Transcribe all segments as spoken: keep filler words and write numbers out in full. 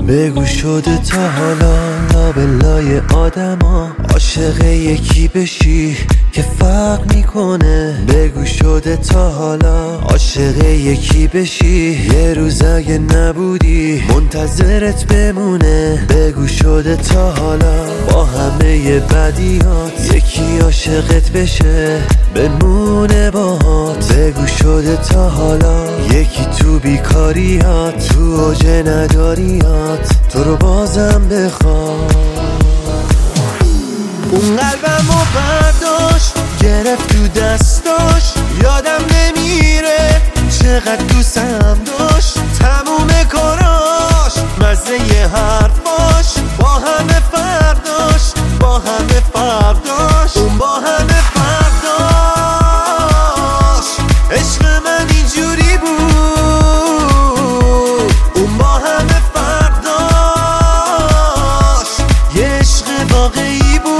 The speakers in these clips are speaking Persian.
بگو شده تا حالا لابلای آدما عاشق یکی بشی که فرق میکنه. بگو شده تا حالا عاشق یکی بشی یه روز اگه نبودی منتظرت بمونه. بگو شده تا حالا با همه بدیات یکی عاشقت بشه بمونه باهات. بگو شده تا حالا یکی تو بیکاریات تو اوج نداریات تو رو بازم بخواد. اون قلبمو برداشت گرفت تو دستاش یادم نمیره چقدر دوستم داشت. تموم کاراش مزه ی حرفاش با همه فرداش با همه فرداش اون با همه فرداش. عشق من اینجوری بود اون با همه فرداش یه عشق واقعی بود.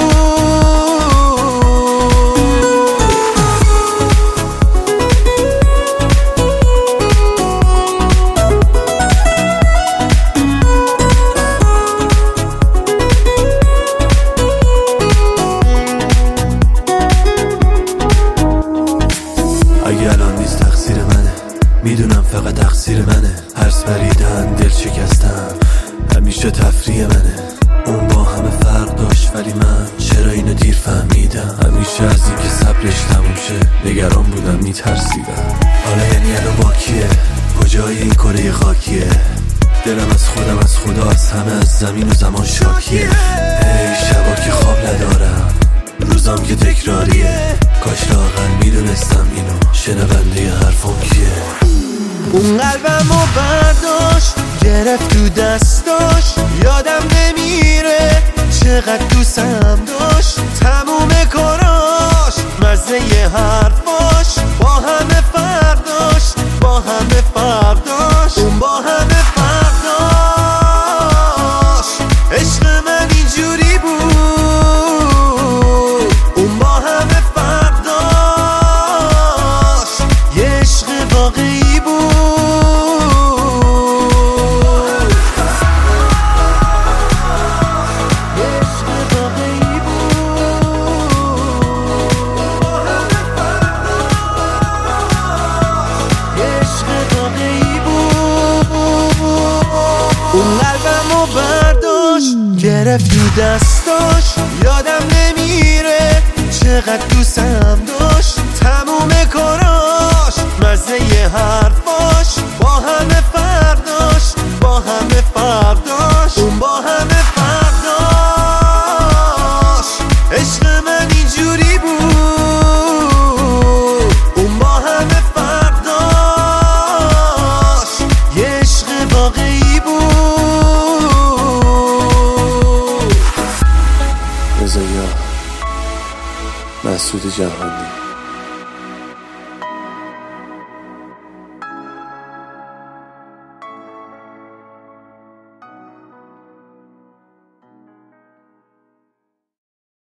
اگه الان نیست تقصیر منه میدونم فقط تقصیر منه. هرس بریدن دل شکستم همیشه تفریح منه. اون با همه فرق داشت ولی من چرا اینو دیر فهمیدم. همیشه از این که صبرش تموم شه نگران بودم میترسیدم. حالا یعنی الان با کیه کجای این کره خاکیه. دلم از خودم از خدا از همه از زمین و زمان شاکیه. ای شبا که خواب ندارم روزام که تکراریه. کاش لااقل میدونستم اینو شنونده حرفم کیه. اون قلبمو برداشت گرفت تو دستاش یادم نمیره چقدر دوستم داشت. تموم کاراش مزه ی حرفاش با همه فرداش با همه فرداش اون با همه فرداش. عشق من اینجوری بود اون با همه فرداش یه عشق واقعی بود. اون قلبمو برداشت گرفت تو دستاش یادم نمیره چقدر دوستم داشت. تموم کاراش مزه ی حرفاش با همه فرداش با همه فرداش اون با همه فرداش. عشق من اینجوری بود اون با همه فرداش یه عشق واقعی بود. رضا مسعود جهانی.